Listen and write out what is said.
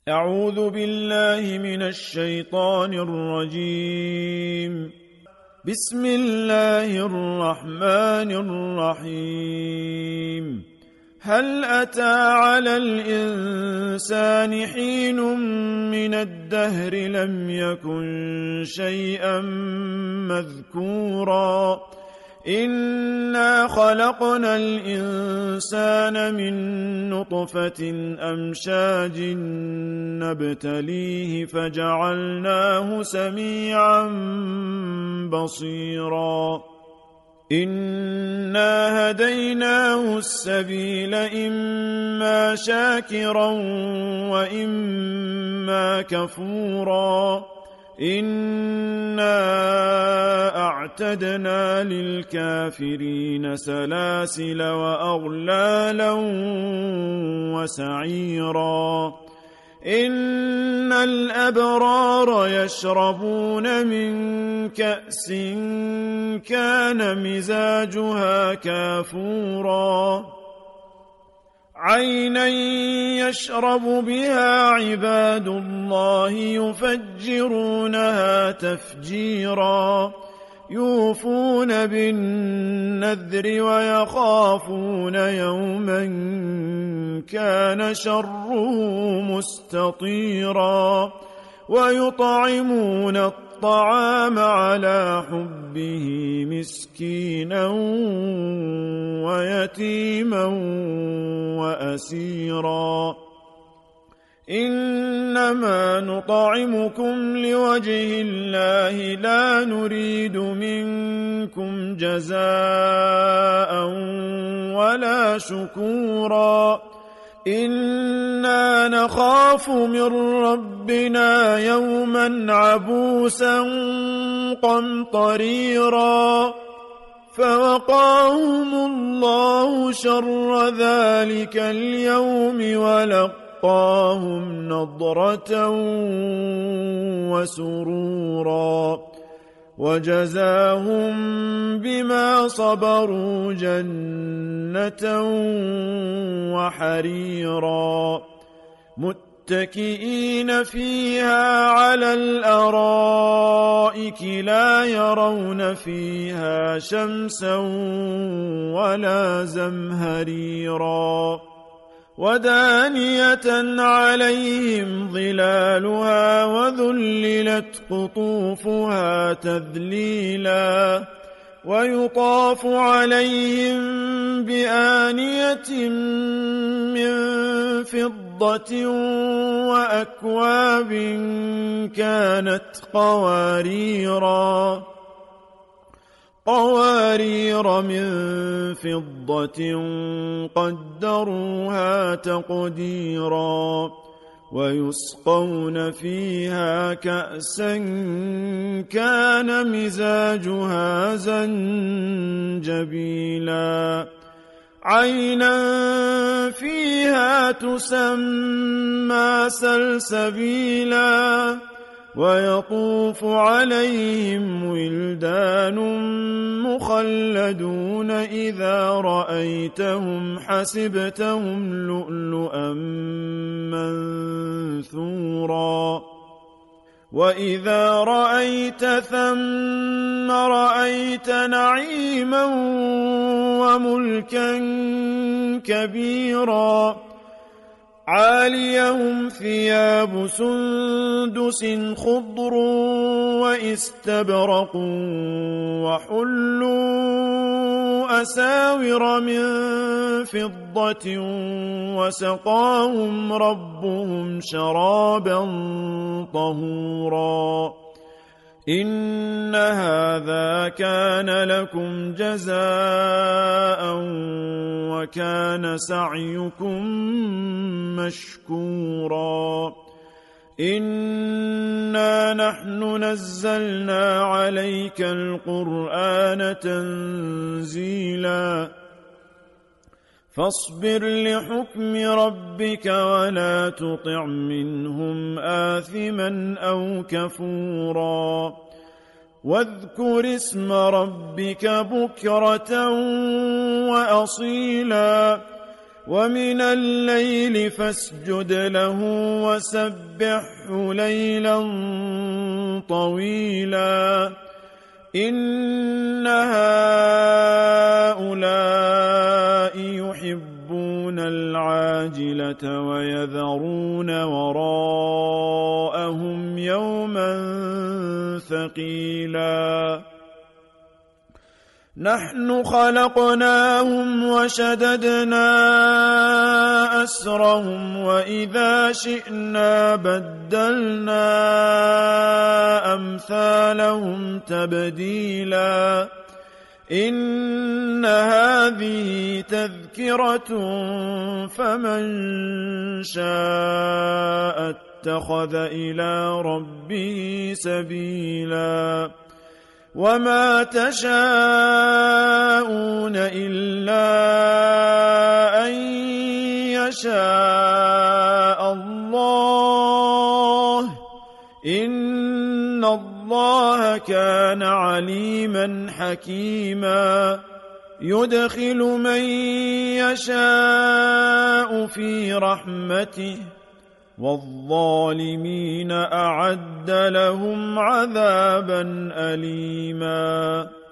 أعوذ بالله من الشيطان الرجيم. بسم الله الرحمن الرحيم. هل أتى على الإنسان حين من الدهر لم يكن شيئا مذكورا إنا خلقنا الإنسان من نطفة أمشاج نبتليه فجعلناه سميعا بصيرا إنا هديناه السبيل إما شاكرا وإما كفورا إنا أعتدنا للكافرين سلاسل وأغلالا وسعيرا إن الأبرار يشربون من كأس كان مزاجها كافورا عينا يشرب بها عباد الله يفجرونها تفجيرا يوفون بالنذر ويخافون يوما كان شره مستطيرا ويطعمون الطعام على حبه مسكينا ويتيما وأسيرا إنما نطعمكم لوجه الله لا نريد منكم جزاء ولا شكورا إنا نخاف من ربنا يوما عبوسا قمطريرا فوقاهم الله شر ذلك اليوم ولقاهم نضرة وسرورا وجزاهم بما صبروا جنة وحريرا متكئين فيها على الأرائك لا يرون فيها شمسا ولا زمهريرا ودانية عليهم ظلالها وذللت قطوفها تذليلا ويطاف عليهم بآنية من فضة وأكواب كانت قوارير من فضة قدروها تقديرا ويسقون فيها كأسا كان مزاجها زنجبيلا عينا فيها تسمى سلسبيلا ويطوف عليهم ولدان مخلدون إذا رأيتهم حسبتهم لؤلؤا منثورا وإذا رأيت ثم رأيت نعيما وملكا كبيرا عاليهم ثياب سندس خضر واستبرق وحلوا أساور من فضة وسقاهم ربهم شرابا طهورا إن هذا كان لكم جزاء وكان سعيكم مشكورا إنا نحن نزلنا عليك القرآن تنزيلا فاصبر لحكم ربك ولا تطع منهم آثما أو كفورا واذكر اسم ربك بكرة وأصيلا ومن الليل فاسجد له وسبحه ليلا طويلا إن هؤلاء يحبون العاجلة ويذرون وراءهم يوما ثقيلا نحن خلقناهم وشددنا أسرهم وإذا شئنا بدلنا أمثالهم تبديلا إن هذه تذكرة فمن شاء اتخذ إلى ربه سبيلا وما تشاءون إلا أن يشاء الله إن الله كان عليما حكيما يدخل من يشاء في رحمته والظالمين أعد لهم عذابا أليما